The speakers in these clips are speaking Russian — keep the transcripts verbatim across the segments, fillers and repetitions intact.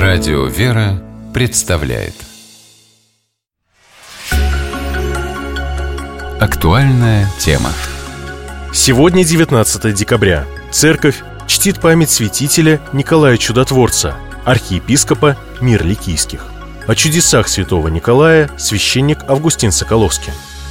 Радио «Вера» представляет актуальная тема. Сегодня девятнадцатое декабря. Церковь чтит память святителя Николая Чудотворца, архиепископа Мир-Ликийских. О чудесах святого Николая священник Августин Соколовский.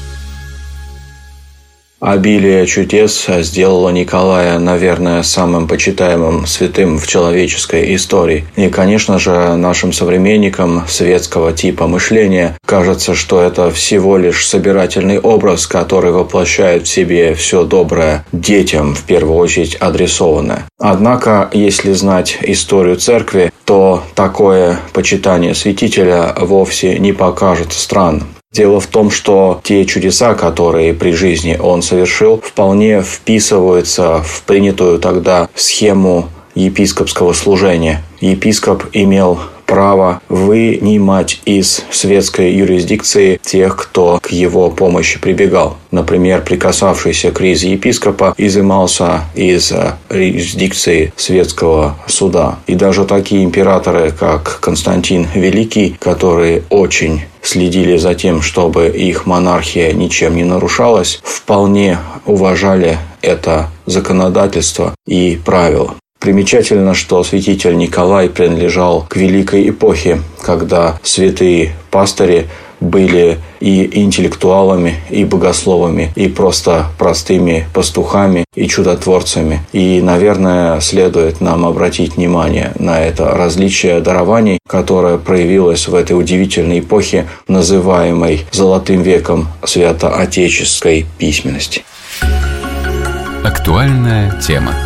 Обилие чудес сделало Николая, наверное, самым почитаемым святым в человеческой истории. И, конечно же, нашим современникам светского типа мышления кажется, что это всего лишь собирательный образ, который воплощает в себе все доброе, детям в первую очередь адресованное. Однако, если знать историю церкви, то такое почитание святителя вовсе не покажется странным. Дело в том, что те чудеса, которые при жизни он совершил, вполне вписываются в принятую тогда схему епископского служения. Епископ имел право вынимать из светской юрисдикции тех, кто к его помощи прибегал. Например, прикасавшийся к ризе епископа изымался из юрисдикции светского суда. И даже такие императоры, как Константин Великий, которые очень следили за тем, чтобы их монархия ничем не нарушалась, вполне уважали это законодательство и правила. Примечательно, что святитель Николай принадлежал к великой эпохе, когда святые пастыри были и интеллектуалами, и богословами, и просто простыми пастухами, и чудотворцами. И, наверное, следует нам обратить внимание на это различие дарований, которое проявилось в этой удивительной эпохе, называемой «Золотым веком святоотеческой письменности». Актуальная тема.